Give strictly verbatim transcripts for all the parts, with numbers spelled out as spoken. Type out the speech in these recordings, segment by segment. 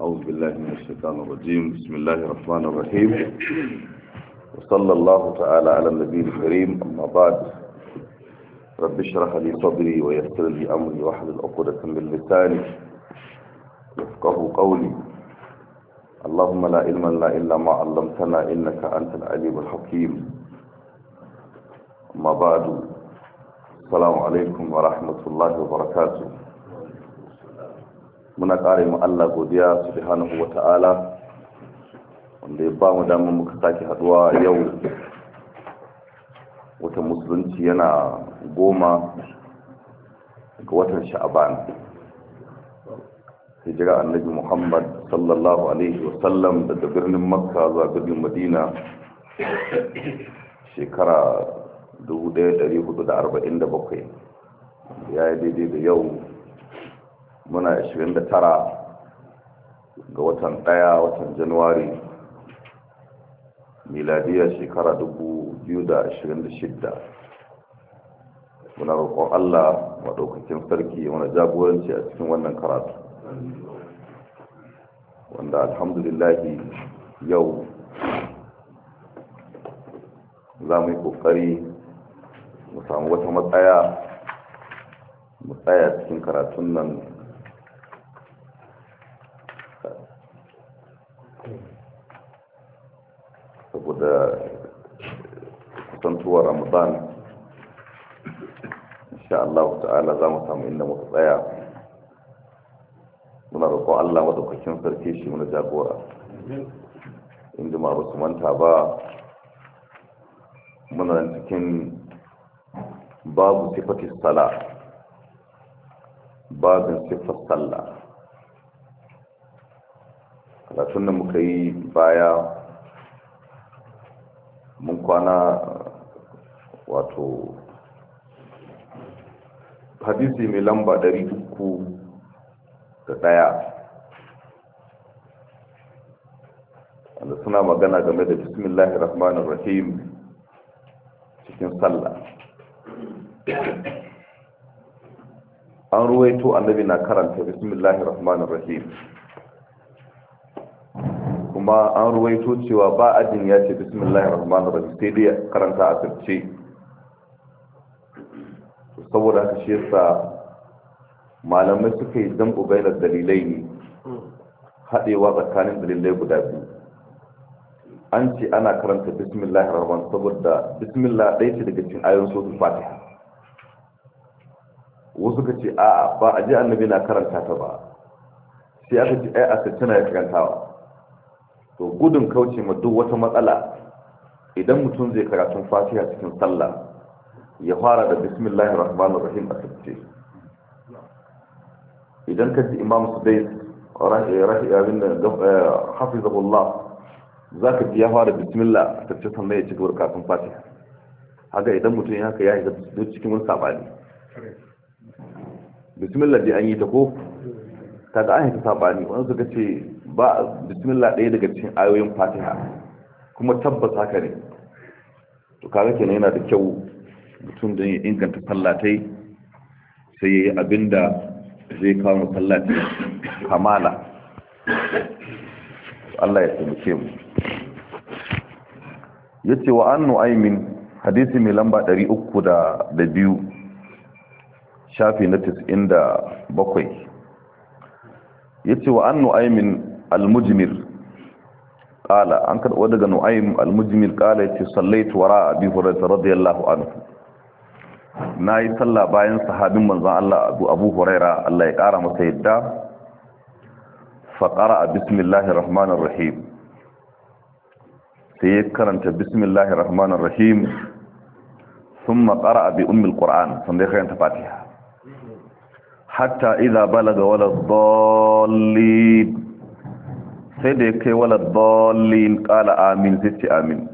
أعوذ بالله من الشيطان الرجيم. بسم الله الرحمن الرحيم، وصلى الله تعالى على النبي الكريم. أما بعد، رب اشرح لي صدري ويسر لي أمري واحلل عقدة من لساني يفقهوا قولي. اللهم لا علم لنا إلا ما علمتنا إنك أنت العليم الحكيم. أما بعد، السلام عليكم ورحمة الله وبركاته. muna ƙare mu Allah godiya subhanahu wa ta'ala wanda ya ba mu damar muka sake haduwa yau. Watan musulunci yana goma ga watan sha'aban, hijira annabi Muhammad sallallahu alaihi wasallam daga birnin Makka zuwa birnin Madina shekara dubu ɗaya da ɗari hudu da arba'in da bakwai, ya yi daidai da yau muna ashirin da tara ga watan ɗaya, watan Januwari, miladiyar shekara dubu biyu da ashirin da shidda. Muna roƙon Allah maɗaukakin sarki wani jagoranci a cikin wannan karatu, wanda alhamdulillahi yau za mu yi ƙoƙari mu samu wata matsaya mu tsaya cikin karatun nan saboda kusantuwar Ramadan. insha Allah ta'ala za mu samu inda muka tsaya. muna roƙon Allah madaukakin sarki shi muna jagora inda ma ba su manta ba, muna cikin babu sifatis sala, babin sifar sallah. karatun da muka yi baya mun kwana wato hadisi mai lamba ɗari uku da ɗaya, wanda suna magana game da bismillahir rahmanir rahim cikin sallah. an ruwaito annabi na karanta bismillahir rahmanir rahim, kuma an ruwaito cewa ba ajin ya ce bismillahir rahmanir rahim sai dai karanta a sirce. saboda haka shi yasa malamai suka yi jam'u bainar dalilai ne, haɗewa tsakanin dalilai guda biyu. an ce ana karanta bismillahir rahman saboda bismillah ɗaya ce daga cikin ayoyin suratul fatiha. wasu ka ce a'a ba a ji annabi na karanta ta ba, sai aka ce ai a sirce na ya karantawa. to gudun kauce ma duk wata matsala, idan mutum zai karatun fatiha cikin sallah ya fara da bismillahir rahmanir rahim a sirce. idan ka ji imam sudais rahiyabin da hafizahullah zaka ji ya fara bismillah a sirce sannan ya ci gaba karatun fatiha. haka idan mutum ya haka ya yi da cikin wani sabani. bismillah dai an yi ta ko kaga an yi ta sabani, wani suka ce ba bismillah ɗaya daga cikin ayoyin fatiha, kuma tabbas haka ne. to kaga kenan yana da kyau mutum don ya inganta sallatai sai ya yi abinda zai kawo sallatai kamala. Allah ya taimake mu. yace wa an nu'aymin, hadisi mai lamba ɗari uku da biyu, shafi na tis'in da bakwai. yace wa an nu'aymin al-mujmir qala, an karɓo daga nu'aym al-mujmir qala yace sallaitu wara abi hurairah radiyallahu anhu, nayi sallah bayan sahabin manzon Allah Abu Abu Hurairah Allah ya kara masa yadda. fa qara'a bismillahir rahmanir rahim, sai ya karanta bismillahir rahmanir rahim, thumma qara'a bi ummil qur'an, sai ya karanta fatiha hatta idza balaga wala dhallin, sai da ya kai wala dhallin qala amin, sai ce amin.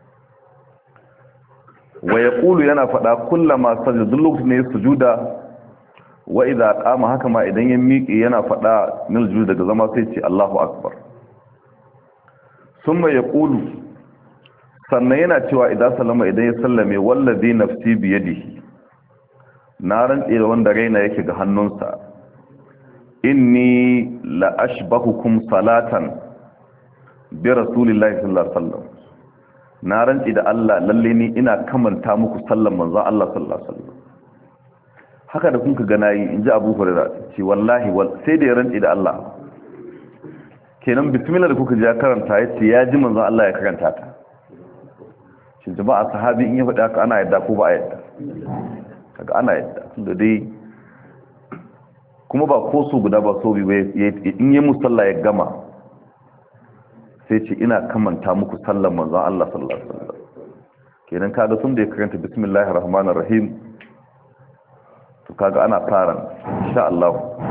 wa yaqulu, yana fada kullama sajada, duk lokacin ne sujuda. wa idza qama, haka ma idan ya miƙe yana fada min sujuda daga zama sai ce Allahu akbar. summa yaqulu, sannan yana cewa idan sallama, idan ya sallame, wallazi nafsi bi yadihi, na rantse da wanda raina yake ga hannunsa, inni la ashbahukum salatan bi rasulillahi sallallahu alaihi wasallam na rantsi da Allah lalle ni ina kamanta muku sallan manzon Allah sallallahu alaihi wasallam haka da kun ka ga nayi inji Abu Hurairah ce wallahi sai da ya rantsi da Allah kenan bismillah da kuka ji ya karanta yace ya ji manzon Allah ya karanta ta shin jama'a sahabi in ya faɗa haka ana yadda ko ba a yadda kaga ana yadda tunda dai kuma ba ko so guda ba so bi in yi musalla ya gama sai ce ina kamanta muku sallan manzon Allah sallallahu alaihi wasallam kenan kaga sun da ya karanta bismillahir rahmanir rahim to kaga ana fara insha Allah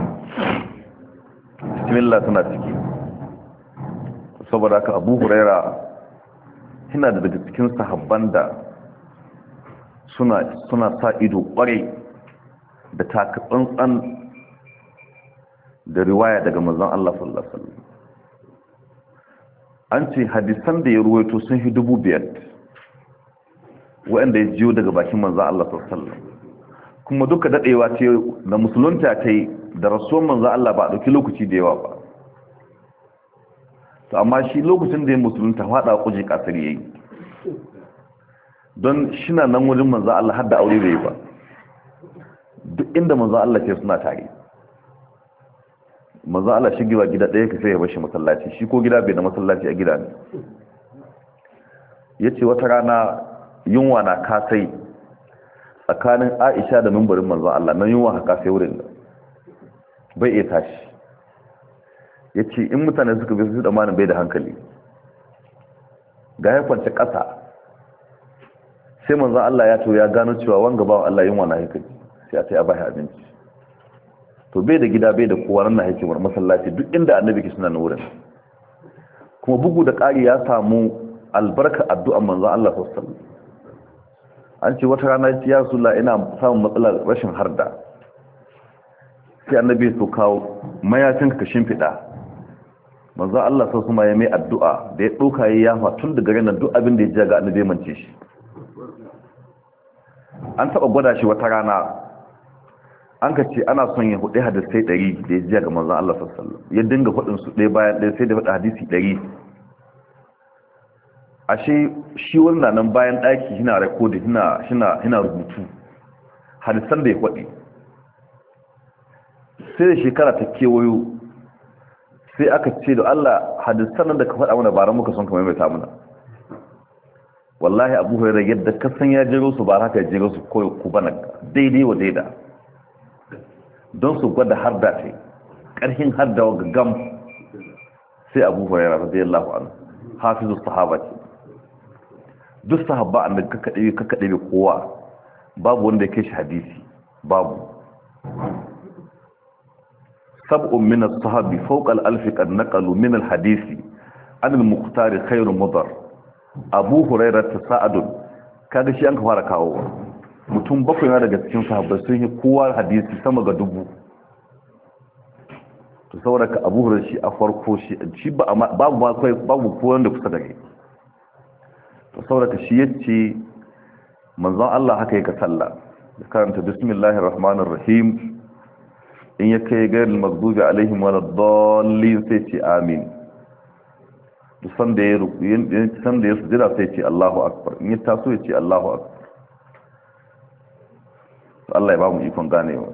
bismillah tana ciki saboda haka Abu Huraira yana da daga cikin sahabban da suna suna sa ido kware da taka tsantsan da riwaya daga manzon Allah sallallahu alaihi wasallam an ce hadisan da ya ruwaito sun hi dubu biyar wanda ya jiyo daga bakin manzon Allah sallallahu alaihi wasallam kuma duka dadewa ce da musulunta ta yi da rasuwan manzon Allah ba a dauki lokaci da yawa ba to amma shi lokacin da ya musulunta fada kuje kasari yayi don shina nan wajen manzon Allah har da aure bai ba duk inda manzon Allah ke suna tare manzo Allah shigewa gida ɗaya ka sai ya bashi masallaci shi ko gida bai da masallaci a gida ne yace wata rana yunwa na kasai tsakanin Aisha da mimbarin manzo Allah nan yunwa haka sai wurin da bai iya tashi yace in mutane suka bi su da mani bai da hankali ga ya kwance ƙasa sai manzo Allah ya to ya gano cewa wanga ba Allah yunwa na hankali sai a ce a bai abinci to bai da gida bai da kowa nan yake war masallaci duk inda annabi ke suna wurin kuma bugu da ƙari ya samu albarka addu'an manzon Allah sallallahu alaihi wasallam an ce wata rana ya Rasulullah ina samun matsalar rashin harda sai annabi so kawo mayacin ka shimfida manzon Allah sallallahu alaihi wasallam ya mai addu'a da ya doka yayi yafa tun daga ranar duk abin da ya ji ga annabi mance shi an taba gwada shi wata rana an ka ce ana son ya hudu hadisai ɗari da ya jiya ga manzan Allah sassallam ya dinga hudun su ɗaya bayan ɗaya sai da hudu hadisi ɗari ashe shi wannan nan bayan ɗaki hina rekodi hina rubutu hadisan da ya hudu sai da shekara ta kewayo sai aka ce da Allah hadisan nan da ka faɗa mana bara muka son ka maimaita mana wallahi Abu Hurairah yadda kasan ya jero su ba haka ya jero su ko ku bana daidai wa daida don su gwada harda ce ƙarfin harda wa gam sai Abu Hurairah radiyallahu anhu hafizu sahaba ce duk sahaba an da kakkaɗe kakkaɗe kowa babu wanda yake shi hadisi babu sab'un min as-sahabi fawqa al-alf qad naqalu min al-hadisi an al-muqtar khayr mudar Abu Hurairah tasa'adun kaga shi an ka fara kawo mutum bakwai na daga cikin sahabbai sun yi kowa hadisi sama ga dubu to saboda ka Abu Hurairah shi a farko shi shi ba babu ba kai babu kowa da kusa da kai to saboda ka shi yace manzon Allah haka yake sallah da karanta bismillahir rahmanir rahim in ya kai gairul maghdubi alaihim waladdallin sai ce amin to san da ya ruku san da ya sujada sai ce Allahu akbar in ya taso ya ce Allahu akbar Allah ya ba mu ikon ganewa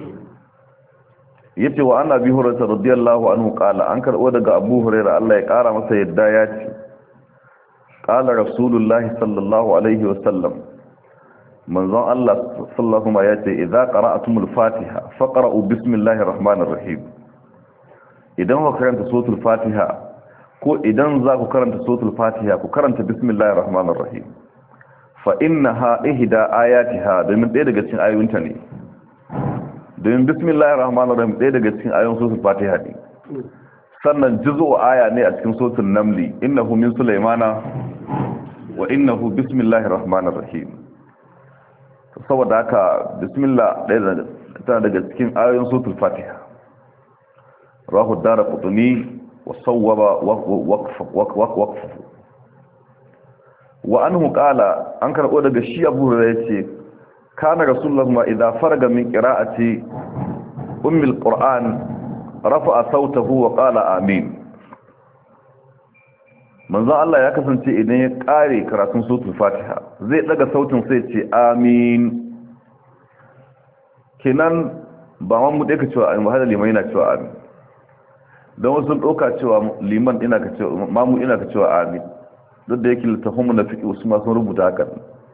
yace wa annabi hurairah radiyallahu anhu qala an karbo daga Abu Hurairah Allah ya kara masa yadda ya ce qala rasulullahi sallallahu alaihi wasallam manzon Allah sallallahu alaihi ya ce idza qara'atumul fatiha faqra'u bismillahir rahmanir rahim idan ku karanta suratul fatiha ko idan za ku karanta suratul fatiha ku karanta bismillahir rahmanir rahim fa innaha ihda ayatiha domin ɗaya daga cikin ayoyinta ne domin bismillahir rahmanir rahim ɗaya daga cikin ayoyin suratul fatiha ne sannan juz'u aya ne a cikin suratul namli innahu min sulaymana wa innahu bismillahir rahmanir rahim saboda haka bismillah ɗaya daga cikin ayoyin suratul fatiha rahu daraqutni wa sawwaba waqf waqf wa anhu qala an karbo daga shi Abu Hurairah yace kana rasulullah ma idza faraga min qira'ati ummil qur'an rafa'a sautahu wa qala amin. manzon Allah ya kasance idan ya kare karatun suratul Fatiha zai daga sautin sai ce amin. kenan ba man mu dake cewa amin, hada liman yana cewa amin. don wasu doka cewa liman ina ka cewa mamu ina ka cewa amin, duk da yake littafin mu na fiqh Usman sun rubuta haka.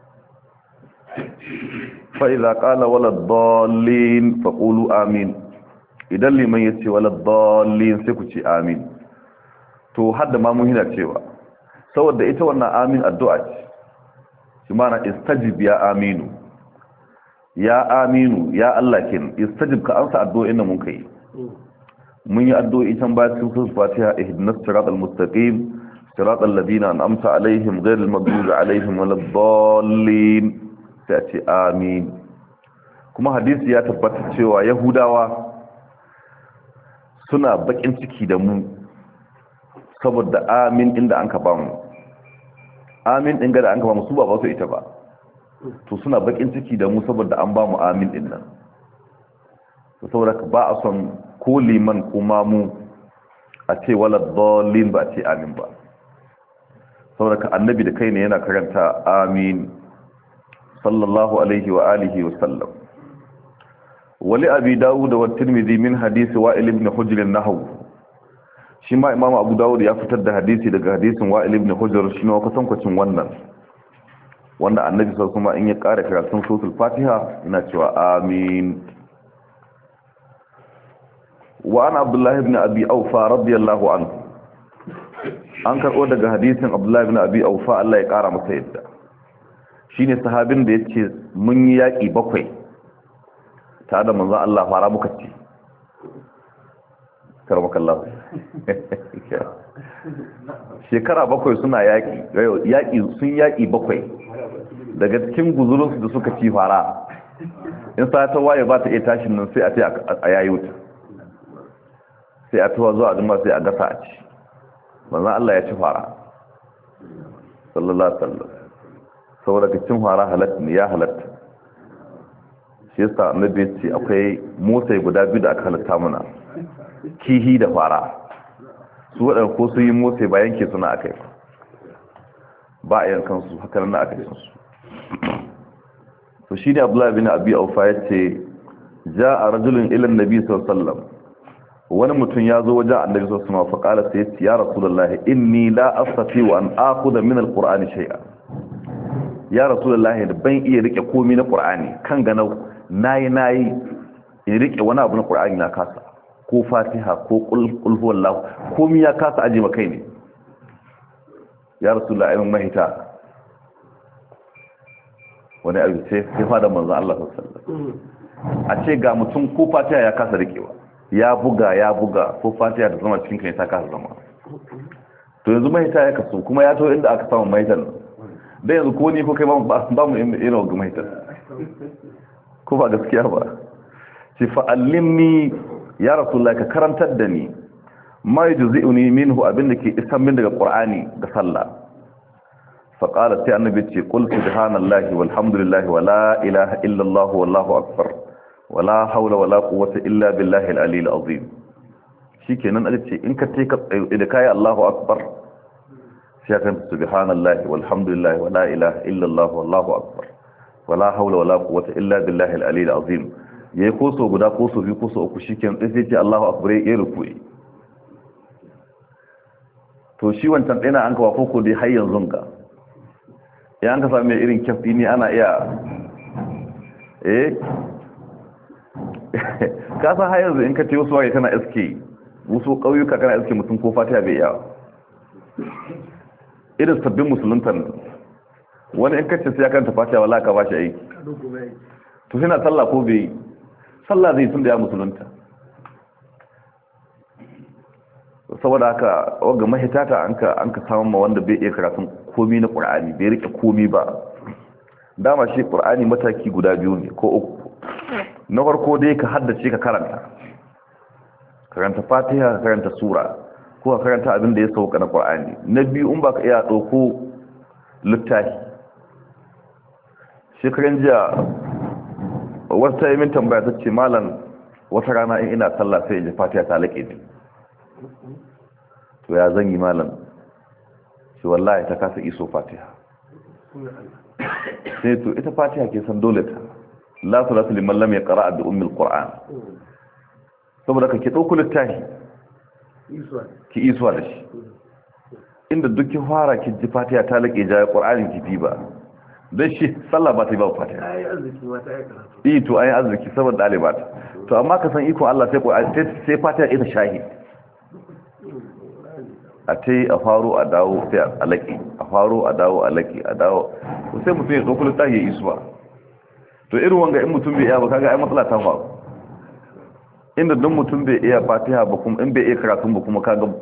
fa idza qala wala dallin faqulu amin, idan liman yace wala dallin sai ku ce amin. to hadda mamu yana cewa saboda ita wannan amin addu'a ce, shi mana istajib ya aminu, ya aminu ya Allah kin istajib ka ansa addu'o'in da mun kai. mun yi addu'o'i can ba cikin suratul Fatiha ihdinas siratal mustaqim siratal ladina an'amta alaihim ghayril maghdubi alaihim waladdallin, sai a ce amin. kuma hadisi ya tabbata cewa yahudawa suna bakin ciki da mu saboda amin inda an ka ba mu, amin din ga da an ka ba mu su ba ba su ita ba, to suna bakin ciki da mu saboda an ba mu amin din nan. to saboda ba a son ko liman kuma mu a ce wala dallin ba a ce amin ba, saboda ka annabi da kai ne yana karanta amin sallallahu alaihi wa alihi wa sallam. wali abi dawud wa tirmidhi min hadisi wa'il ibn hujr an-nahw, shi ma imamu abu dawud ya fitar da hadisi daga hadisin wa'il ibn hujr shi ne kusan kwacin wannan wanda annabi sallallahu alaihi wasallam in ya kare karatun suratul Fatiha yana cewa amin. wa ana abdullah ibn abi awfa radiyallahu anhu, an karbo daga hadisin abdullah ibn abi awfa Allah ya kara masa yadda, shine sahabin da yace mun yi yaki bakwai tare da manzon Allah fara muka ce karamakallahu shekara bakwai suna yaki yaki sun yaki bakwai, daga cikin guzurunsu da suka ci fara in sa ta waye ba ta iya tashin nan sai a ce a yayi wuta, sai a tuwa zuwa juma sai a gasa a ci. manzon Allah ya ci fara sallallahu alaihi wasallam, saboda cin fara halatta ne, ya halatta. shi yasa annabi ya ce akwai motsai guda biyu da aka halatta mana, kihi da fara. su waɗanda ko su yi motsai ba yanke suna aka yi ba a yankan su haka nan aka yi su. to shi ne abdullahi bin abi aufa ya ce ja a rajulun ilan nabi sallallahu, wani mutum ya zo wajen annabi sallallahu fa qala sai ya ce ya rasulullahi inni la astati wa an akhudha min alqur'ani shay'a. ya rasulullahi ban iya rike komai na qur'ani, kan ganau nayi nayi in rike wani abu na qur'ani na kasa, ko fatiha ko qul huwallahu komai ya kasa aje makai ne. ya rasulullahi ayyun mahita wani abu sai sai fada manzon Allah sallallahu alaihi wasallam a ce ga mutum ko fatiha ya kasa rikewa, ya buga ya buga ko fatiha da zama cikin kai ta kasa zama. to yanzu mahita ya kaso kuma ya to inda aka samu mahitan dan yanzu ko ni ko kai ba mu irin ga mahitan ko ba gaskiya ba. ce fa'allimni ya rasulullahi ka karantar da ni ma yujzi'uni minhu abinda ke isan min daga qur'ani da sallah. fa qala sai annabi ce qul subhanallahi walhamdulillahi wala ilaha illa allah wallahu akbar wala hawla wala quwwata illa billahi al-aliyyil azim. shikenan a ce in ka ce ka da kai allahu akbar sai ka subhanallahi walhamdulillahi wala ilaha illa allah wallahu akbar wala hawla wala quwwata illa billahi al-aliyyil azim. yayi koso guda koso biyu koso uku shikenan sai ce Allahu akbar ya ruku'i. to shi wancan dina an kawo koko dai har yanzu ga ya an ka samu irin kafi ne ana iya eh ka san har yanzu in ka ce wasu waye kana iske wasu kauyuka kana iske mutum ko fatiha bai iya irin sabbin musuluntan wani in kace sai ya kanta fatiha wallahi ka bashi aiki to sai na sallah ko bai sallah zai tun da ya musulunta. saboda haka waga mahitata an ka an ka samu ma wanda bai iya karatun komai na Qur'ani bai rike komai ba. dama shi Qur'ani mataki guda biyu ne ko uku. na farko dai ka haddace ka karanta karanta Fatiha ka karanta sura ko ka karanta abin da ya sauka na Qur'ani. na biyu in baka iya dauko littafi. shekaran jiya wata yi min tambaya ta ce malam wata rana in ina sallah sai in ji fatiha ta laƙe ni to ya zan yi malam shi wallahi ta kasa iso fatiha sai to ita fatiha ke san dole ta la salatu liman lam yaqra bi ummi alquran saboda ka ki dauko littafi ki isuwa da shi inda duk ki fara ki ji fatiha ta laƙe ja qur'anin ki bi ba dan shi sallah ba ta yi ba fatiha ai arziki ma ta yi karatu eh to ai arziki saboda dalibata to amma ka san iko Allah sai sai fatiha ita shahid a ta yi a faro a dawo sai a laƙi a faro a dawo a laƙi a dawo sai mutum ya tsokulu ta yi isu ba to irin wanga in mutum bai iya ba kaga ai matsala ta faru inda don mutum bai iya fatiha ba kuma in bai iya karatun ba kuma kaga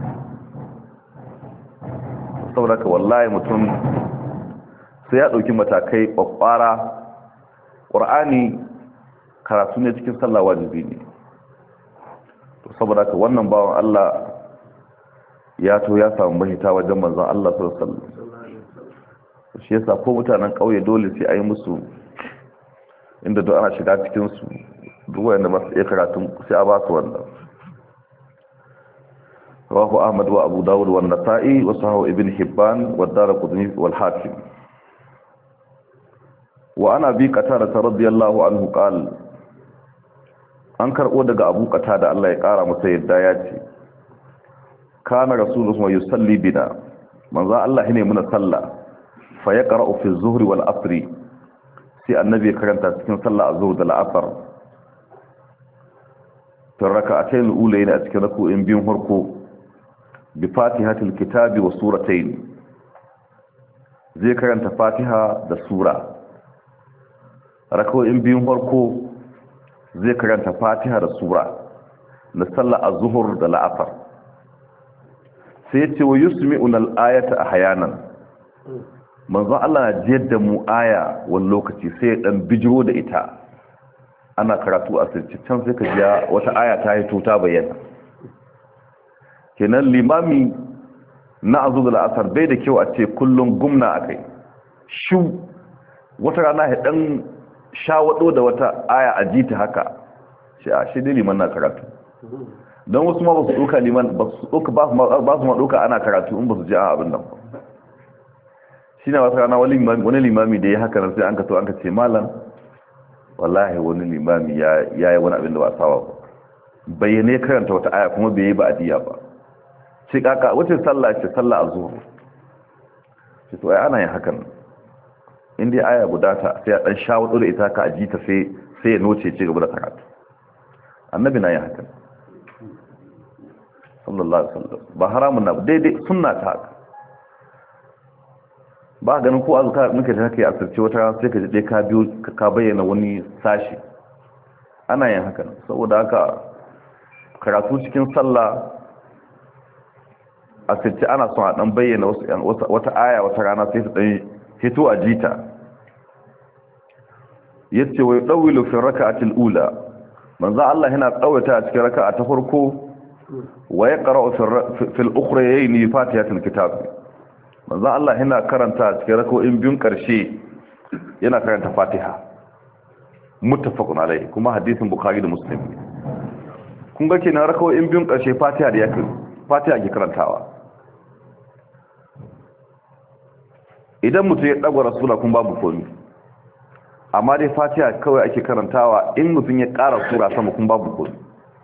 saboda ka wallahi mutum sai ya ɗauki matakai ƙwaƙwara ƙur'ani karatu ne cikin sallah wajibi ne to saboda ka wannan bawan Allah ya to ya samu mahita wajen manzon Allah sallallahu alaihi wasallam shi yasa ko mutanen kauye dole sai ayi musu inda duk ana shiga cikin su duk wanda ba su iya karatu sai a ba su wannan rawahu Ahmad wa Abu Dawud wa Nasa'i wa Sahih Ibn Hibban wa Daraqutni wal Hakim wa ana bi qatada radiyallahu anhu qala an karbo daga Abu Qatada Allah ya kara masa yadda ya ce kana rasulullah yusalli bina manzo Allah ne muna salla fa yaqra'u fi az-zuhri wal asr sai annabi karanta cikin sallah az-zuhr da al-asr to rak'atayn al-ulayn a cikin rak'o'in biyun farko bi fatihatil kitabi wa suratayn zai karanta fatiha da sura rak'o'in biyun farko zai karanta fatiha da sura na sallah az-zuhr da al-asr sai ce wa yusmi'una al-ayata ahyanan manzo Allah na jiyar da mu aya wani lokaci sai ya dan bijiro da ita ana karatu a sirri can sai ka ji wata aya ta hito ta bayyana kenan limami na azul al-asr bai da kyau a ce kullun gumna akai shu wata rana ya dan shawado da wata aya a jita haka shi a shi dai liman na karatu don wasu ma ba su ɗauka liman ba su ɗauka ba su ma ɗauka ana karatu in ba su ji a abin nan shi na wata rana wani limami da ya haka nan sai an ka to an ka ce malam wallahi wani limami ya yi wani abin da ba sawa ba bayyane karanta wata aya kuma bai yi ba adiya ba ce kaka wace sallah ce sallah a zuwa ce to ai ana yin hakan in dai aya guda ta sai a ɗan shawo da ita ka aji ta sai ya noce ce gaba da karatu annabi na yin hakan sallallahu alaihi wasallam ba haramun na daidai sunna ta haka ba ganin ko azkar muke ta kai asirce wata sai ka je ka biyo ka bayyana wani sashi ana yin haka saboda haka karatu cikin sallah asirce ana son a dan bayyana wasu wata aya wata rana sai ta dan hito a jita yace wa dawilu fi rak'atil ula manzo Allah yana tsawaita a cikin raka'a ta farko wa yaqra'u fi al-ukhrayayn fatihatul kitab manzo Allah yana karanta cikin rak'o'in biyun karshe yana karanta fatiha muttafaqun alayhi kuma hadisin bukhari da muslim kun ga kenan rak'o'in biyun karshe fatiha da yake fatiha ke karantawa idan mutum ya dagwa rasula kun babu komai amma dai fatiha kawai ake karantawa in mutum ya ƙara sura sama kun babu komai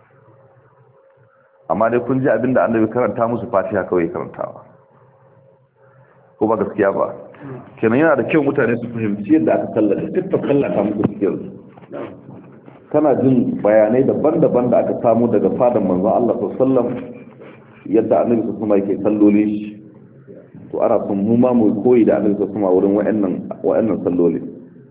amma dai kun ji abinda annabi karanta musu fatiha kawai karantawa ko ba gaskiya ba kenan yana da kyau mutane su fahimci yadda aka sallata duk ta sallata muku cikin kana jin bayanai daban-daban da aka samu daga fadan manzon Allah sallallahu alaihi wasallam yadda annabi sallallahu alaihi wasallam yake salloli shi to ana son mu ma mu koyi da annabi sallallahu alaihi wasallam wurin wa'annan wa'annan salloli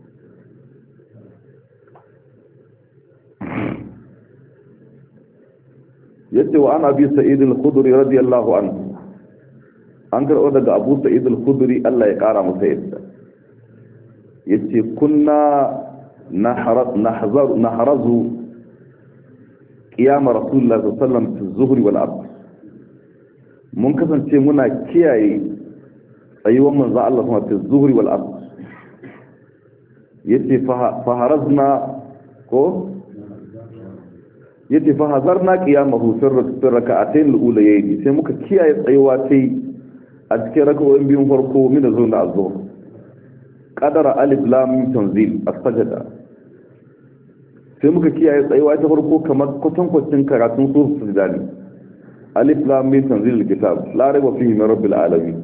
yace wa ana bi sa'id al-khudri radiyallahu anhu an karɓo daga abu sa'id al-khudri Allah ya ƙara masa yadda yace kunna nahzar nahrazu qiyam rasulullah sallallahu alaihi wasallam fi zuhri wal asr mun kasance muna kiyaye tsayuwar manzo Allah kuma fi zuhri wal asr yace fa harazna ko yace fa hazarna qiyamahu sirra raka'atayn al-ulayayn sai muka kiyaye tsayuwa sai a cikin raka'o'in biyun farko min zuwa da azhur qadara alif lam tanzil as-sajda sai muka kiyaye tsayuwa ta farko kamar kwatankwacin karatun suratul sajda ne alif lam mim tanzil al-kitab la rayba fihi min rabbil alamin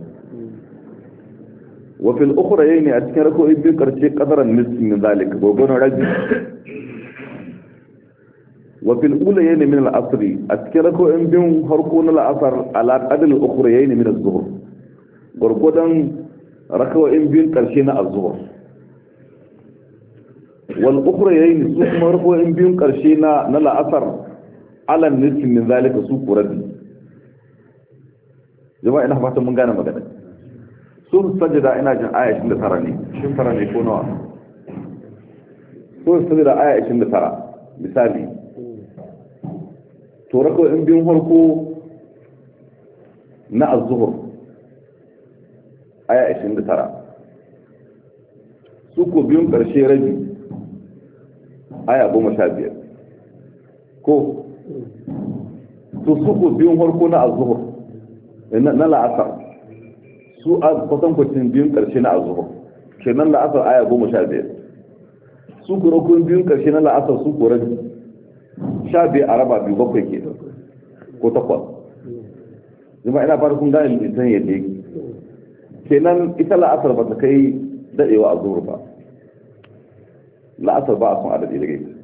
wa fil ukhrayn a cikin raka'o'in biyun karshe qadaran nisfi min zalika gogonon rabi وفي الأوليين من العصر أذكركم إن بهم خرقون العصر على قدر الأخريين من الظهر غرقودا ركوا إن بهم كرشين الظهر والأخريين سوق مرقوا إن بهم كرشين نلا أثر على النصف من ذلك سوق ردي جماعة إنها فاتم من قانا مقانا سوق السجدة إنا جن آية شند تراني شند تراني يكونوا سوق السجدة آية شند ترى مثالي to rako in biyun harko na az-zuhur aya ashirin da tara su ko biyun karshe rabi aya goma sha biyar ko to su ko biyun harko na az-zuhur na la'asar su a kwatankwacin biyun karshe na az-zuhur kenan la'asar aya goma sha biyar su ko rako biyun karshe na la'asar su ko rabi sha biyu a raba biyu bakwai ke ko takwas zama ina fara kun gane lisan yadda yake kenan ita la'asar ba ta kai daɗewa a zuwa ba la'asar ba a son adadi da gaisa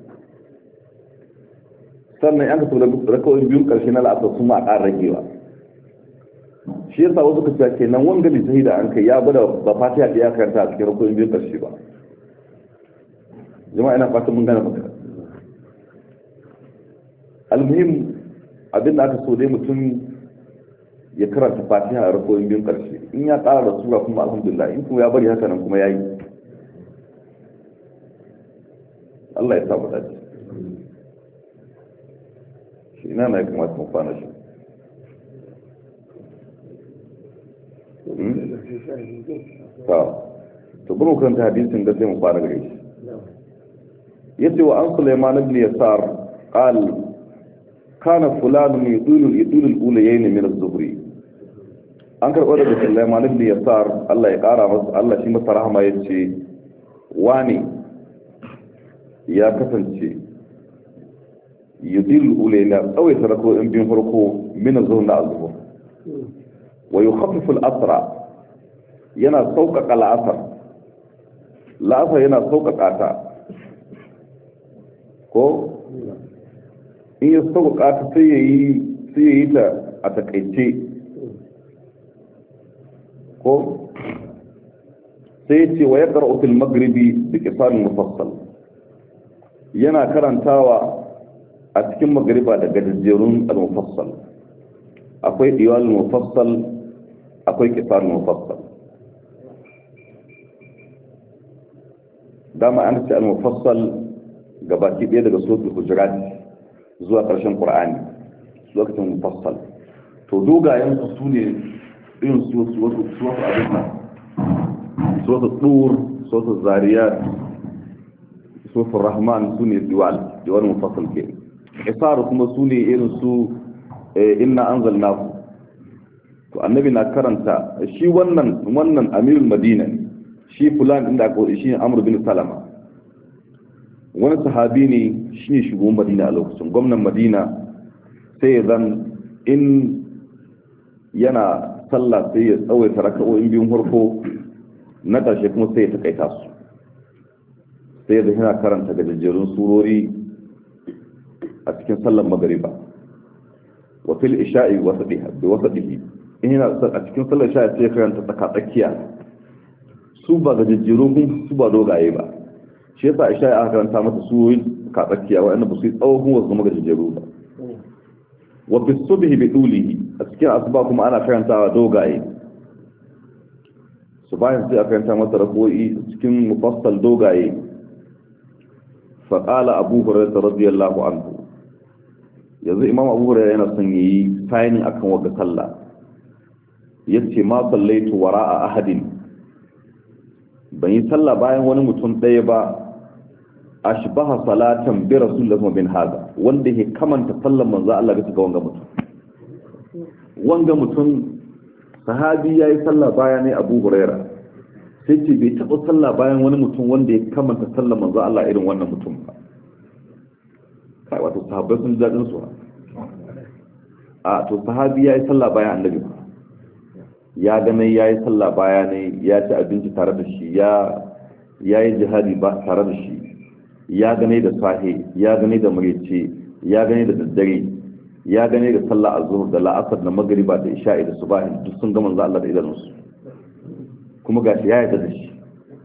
sannan yan kasu da rakawai biyun ƙarshe na la'asar sun ma a ƙara ragewa shi yasa wasu ka cewa kenan wanga lisan da an kai ya gwada ba fatiha ɗaya karanta a cikin rakawai biyun ƙarshe ba jama'a ina fata mun gane magana almuhim abin da aka so dai mutum ya karanta fatiha a rakoyin biyun karshe in ya ƙara da sura kuma alhamdulillah in kuma ya bari haka nan kuma ya yi Allah ya samu dace shi ina na ya kamata mu kwana shi ta to bari mu karanta hadisin da sai mu fara gare shi yace wa an Sulaiman ibn Yasar qal kana fulan yudul yudul al-ulayayn min az-zuhri an karɓo daga Sulaiman ibn Yasar Allah ya ƙara masa Allah shi masa rahama yace wani ya kasance yudil al-ulayayn awai tarako in bin farko min az-zuhri na az-zuhr wa yukhaffifu al-asra yana sauƙaƙa al-asr la'asar yana sauƙaƙa ta ko in ya sauƙaƙa ta sai ya yi ta a taƙaice ko sai ce wa ya ƙar'u fil magribi da ƙisarin mufassal yana karantawa a cikin magriba da gajejjerun al-mufassal akwai diwal mufassal akwai ƙisarin mufassal dama an ce al-mufassal gabaki ɗaya daga suratul hujurat zuwa ƙarshen qur'ani lokacin mufassal to dogayen su sune irin su su wasu su wasu abinna su wasu tur su wasu zariyat su wasu rahman sune diwal diwal mufassal ke isar kuma sune irin su inna anzalnahu to annabi na karanta shi wannan wannan amirul madina shi fulan inda aka wadi shi amr bin salama wani sahabi ne shi ne shugaban madina a lokacin gwamnan madina sai ya zan in yana sallah sai ya tsawaita raka'o'in biyun farko na ƙarshe kuma sai ya takaita su sai ya zan yana karanta gajejjerun surori a cikin sallar magariba wa fil isha'i wasadihi in yana a cikin sallar isha'i sai ya karanta tsaka tsakiya su ba gajejjerun su ba dogaye ba shi yasa isha ya karanta mata suwoyi ka tsakiya wa'anda ba su yi tsawon kuma su maka jajjaru ba wa fi subhi bi dulihi a cikin asuba kuma ana karantawa dogaye su bayan sai a karanta mata rako'i cikin mufassal dogaye fa qala abu hurairah radiyallahu anhu yanzu imam abu hurairah yana son yi signing akan wagga sallah yace ma sallaitu wara'a ahadin ban yi sallah bayan wani mutum ɗaya ba ashbaha salatan bi rasulillahi bin hada wanda yake kamanta sallan manzo Allah ga ga wanga mutum wanga mutum sahabi yayi sallah bayan ne Abu Huraira sai ce bai taba sallah bayan wani mutum wanda ya kamanta sallan manzo Allah irin wannan mutum ba kai wato sahabbai sun dadin su a to sahabi yayi sallah bayan annabi ya ga mai yayi sallah bayan ne ya ci abinci tare da shi ya yayi jihadi ba tare da shi ya gane da sahi ya gane da murici ya gane da daddare ya gane da sallah azhur da la'asar da magriba da isha'i da subahi duk sun ga manzo Allah da idanunsu kuma gashi ya yarda da shi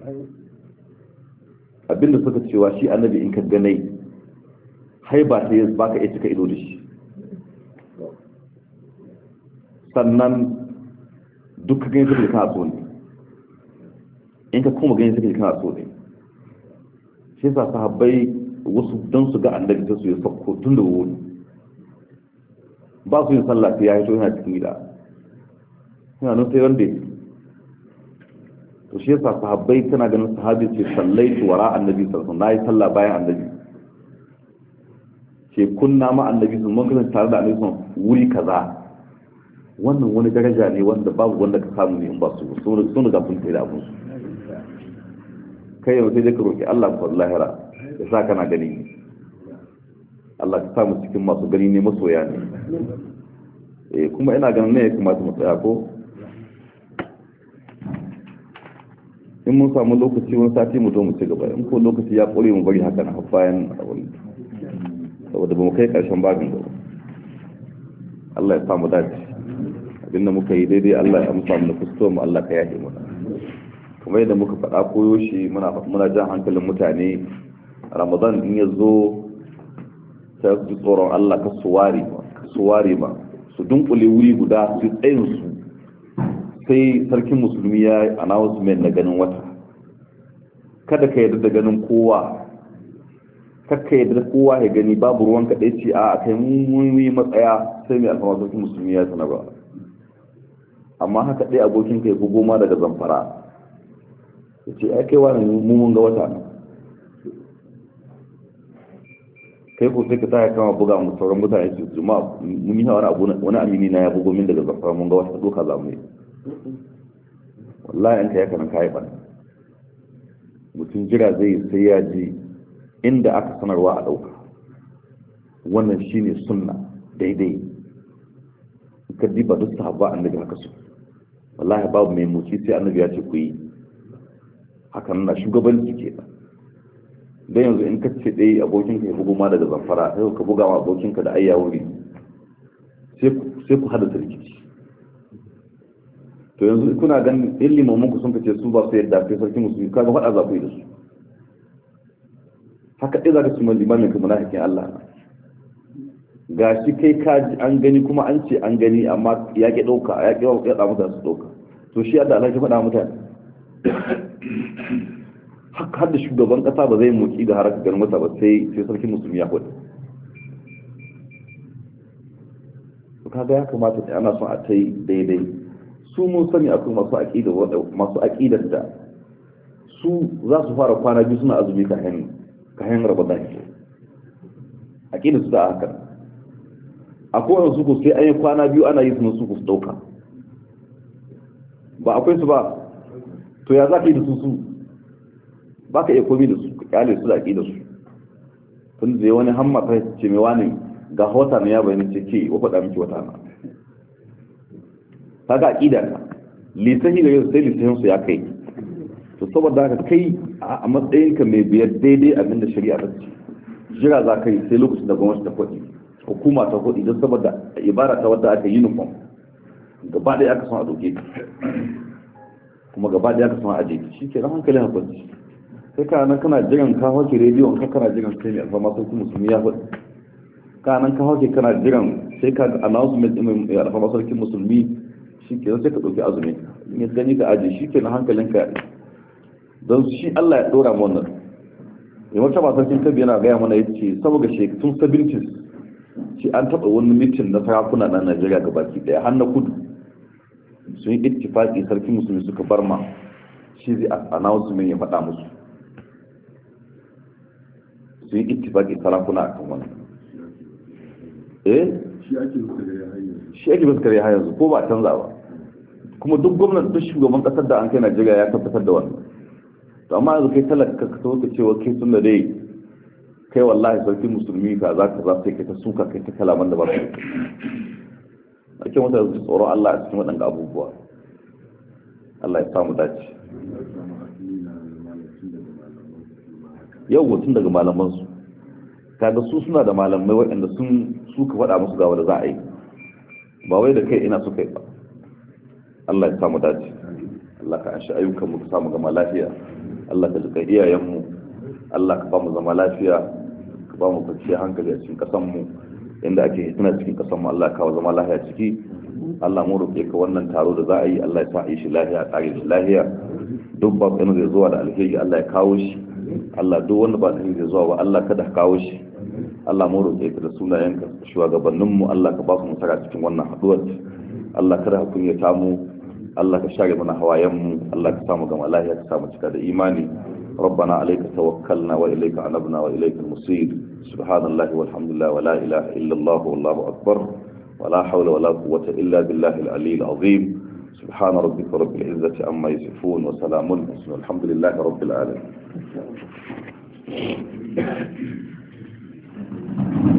abinda suka cewa shi annabi in ka gane haiba ta yi baka iya cika ido da shi sannan duk ka gani suka kana so ne in ka kuma gani suka kana so ne shi sa sahabbai wasu don su ga annabi ta su ya sauko tun da wuri ba su yin sallah sai ya yi yana cikin gida yana nan sai wanda to shi yasa sahabbai tana ganin sahabi ce sallaitu wara annabi sallallahu alaihi wasallam nayi sallah bayan annabi ce kunna ma annabi sun mun kasance tare da annabi sun wuri kaza wannan wani daraja ne wanda babu wanda ka samu ne in ba su sun ga sun tsira abun su kai yau sai dai ka roki Allah ko lahira ya sa kana gani Allah ka samu cikin masu gani ne masoya ne eh kuma ina ganin ne ya kamata mu tsaya ko in mun samu lokaci wani sati mu zo mu ci gaba in ko lokaci ya kore mu bari haka na bayan abin saboda ba mu kai karshen babin gaba Allah ya samu dace abinda muka yi daidai Allah ya amsa mu kusto mu Allah ka yafe mu kuma yadda muka faɗa koyo shi muna muna jan hankalin mutane Ramadan in ya zo ta ji tsoron Allah ka suwari ka suwari ma su dunkule wuri guda su tsayin su sai sarkin musulmi ya announcement na ganin wata kada ka yarda da ganin kowa kakka yarda kowa ya gani babu ruwan ka dai ce a kai mun yi matsaya sai mai alfama sarkin musulmi ya sanar ba amma haka dai abokin ka ya bugo ma daga zamfara ya ce ai kai wani mun ga wata kai ko sai ka ta kama buga mu sauran mutane su juma mun yi wani abu wani amini na ya bugo min daga zamfara mun ga wata doka za mu yi wallahi an ka yaka nan kai ban mutum jira zai sai ya ji inda aka sanarwa a dauka wannan shine sunna daidai ka diba duk sahaba annabi haka su wallahi babu mai muci sai annabi ya ce ku yi haka nan na shugabanci ke dan yanzu in ka ce dai abokin ka ya bugo ma daga zamfara sai ka buga ma abokin ka da ayyawuri sai sai ku hada rikici to yanzu kuna ganin in limamin ku sun kace su ba su yadda sai sarki musulmi kaga faɗa za ku yi da su haka ɗaya za ka cimma limamin ka munafikin Allah ga shi kai ka an gani kuma an ce an gani amma ya ƙi ɗauka ya ƙi ya ɗa mutane su ɗauka to shi yadda Allah ya faɗa mutane haka har da shugaban ƙasa ba zai motsi ga harkar ganin wata ba sai sai sarki musulmi ya faɗi to kaga ya kamata ana son a ta yi daidai su mun sani akwai masu aqida masu aqidar da su za su fara kwana biyu suna azumi kayan kayan Ramadan ke aqida su da haka akwai wasu ku sai an yi kwana biyu ana yi su su ku dauka ba akwai su ba to ya za ka yi da su su ba ka iya komi da su ka kyale su da aqida su tun da wani hamma kai ce mai wani ga hota ne ya bayyana ce ke wa faɗa miki wata na kaga aqida ka lisahi ga yau sai lisahin su ya kai to saboda haka kai a matsayin ka mai biyar daidai abinda shari'a ta ce jira za ka yi sai lokacin da gwamnati ta faɗi hukuma ta faɗi don saboda ibara ta wadda aka yi uniform gaba ɗaya aka son a doke ka kuma gaba ɗaya aka son a aje shi ke ran hankalin hakuri sai ka nan kana jiran ka hauke rediyon ka kana jiran sai mai alfama sarki musulmi ya faɗi ka nan ka hauke kana jiran sai ka announcement ɗin mai alfama sarki musulmi shi ke sai ka ɗauki azumi in ya gani ka aji shi ke na hankalinka don shi Allah ya ɗora wannan ya wata ba sarkin kabi yana gaya mana ya ce saboda shekatun seventies shi an taɓa wani mitin na sarakuna na Najeriya ga baki ɗaya har na kudu sun yi ittifaqi sarkin musulmi suka bar ma shi zai announcement ya faɗa musu sun yi ittifaqi sarakuna akan wannan eh shi ake musu kare hanyar shi ake musu kare hanyar ko ba canza ba kuma duk gwamnati duk shugaban kasar da an kai Najeriya ya tabbatar da wannan to amma yanzu kai talaka ka so ka cewa kai sun da dai kai wallahi sarki musulmi ka za ka za ka kai ta suka kai ta kalaman da ba su ake mata da tsoron Allah a cikin waɗanda abubuwa Allah ya samu dace yau tun daga malamansu kaga su suna da malamai waɗanda sun suka faɗa musu ga wanda za a yi ba wai da kai ina suka yi ba Allah ya samu dace Allah ka anshi ayyukan mu ka samu gama lafiya Allah ka jika iyayen mu Allah ka ba mu zama lafiya ka ba mu kwanciyar hankali a cikin kasan mu inda ake hituna cikin kasan mu Allah ka kawo zama lafiya ciki Allah mu roƙe ka wannan taro da za a yi Allah ya sa a yi shi lafiya a tsare shi lafiya duk ba kan zai zuwa da alheri Allah ya kawo shi Allah duk wanda ba kan zai zuwa ba Allah kada ka kawo shi Allah mu roƙe ka da sunayenka shugabannin mu Allah ka ba su nasara cikin wannan haduwar Allah kada ka kunyata mu Allah ka share mana hawayen mu Allah ka samu gama lafiya ka samu cika da imani ربنا عليك توكلنا وإليك أنبنا وإليك المصير سبحان الله والحمد لله ولا إله إلا الله والله أكبر ولا حول ولا قوة إلا بالله العلي العظيم سبحان ربك رب العزة عما يصفون وسلام الحمد لله رب العالمين